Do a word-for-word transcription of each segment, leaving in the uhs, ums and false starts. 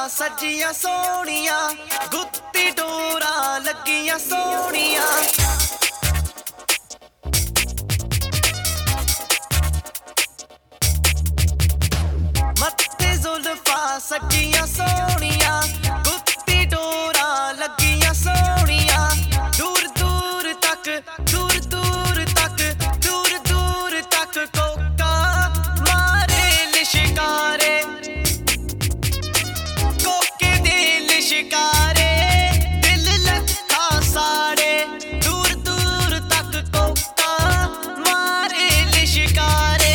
सजिया सोनिया गुत्ती डोरा लगिया सोनिया मत्थे जुल्फा सजिया सोनिया गुत्ती डोरा लगिया सोनिया दूर दूर तक दूर दूर तक दूर दूर तक कोका मारे लिशकारे कोके दे लिशकारे दिल लखा साड़े दूर दूर तक कोका मारे लिशकारे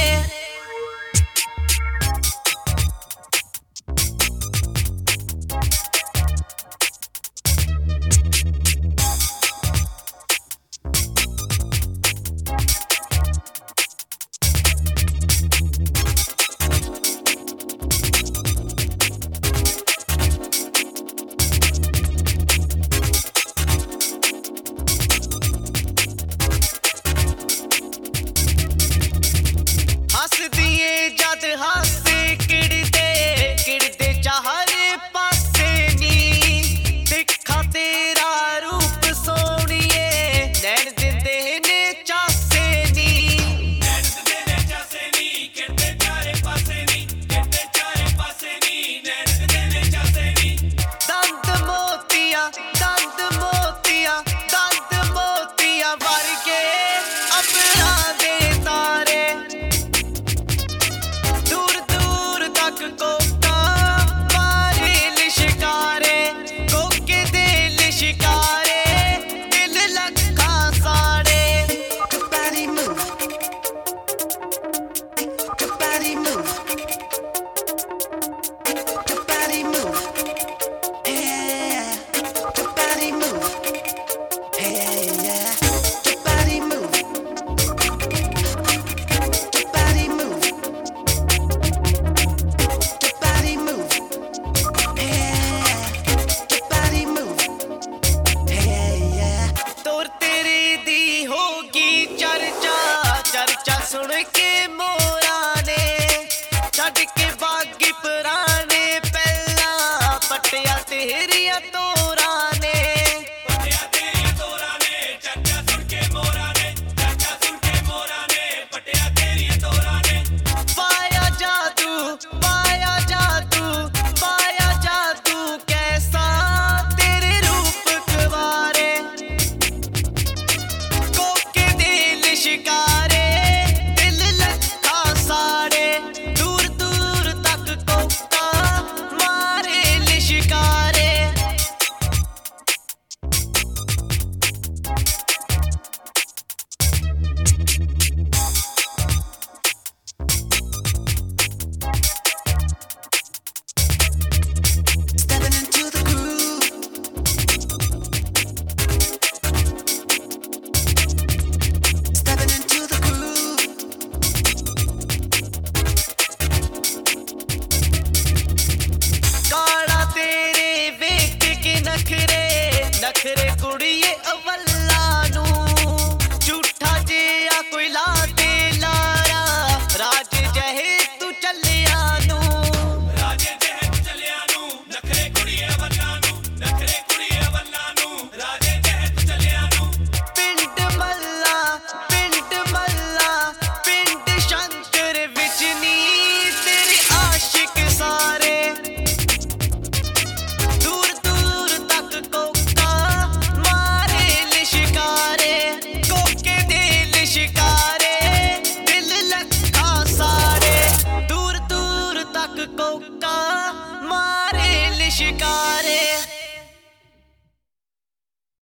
हासे किड़दे किड़दे चाहरे पासे नी दिखा तेरा रूप सोनिए नैन दिंदे ने चासे नी नैन दिंदे ने चासे नी किड़दे चारे पासे नी किड़दे चारे पासे नी नैन दिंदे ने चासे नी दंद मोतिया दंद मोतिया दंद मोतिया वर्गे अपना दे तारे कोका मारे लिशकारे कोके दे लिशकारे दिल लखा साड़े body move body move body move yeah body move yeah body move body move चर्चा सुन के मोरा ने छड़ के बागी पुराने पहला पटिया तेरिया तोरा ने पटिया तेरिया तोरा ने चर्चा सुन के मोरा ने चर्चा सुन के मोरा ने पटिया तेरिया तोरा ने पाया जादू पाया जादू पाया जादू कैसा तेरे रूप गवारे कोके दिल शिकारे नखरे कुड़िए अवल्ला नू झूठा जिया कोई ला दे लारा राज जहे तू चलिया नू राज जहे तू चलिया नू नखरे कुड़िए अवल्ला नू नखरे कुड़िए अवल्ला नू राज जहे तू चलिया नू पिंड मल्ला पिंड मल्ला पिंड शंकर विच नी तेरे आशिक सारे दूर दूर तक को कोका मारे लिशकारे।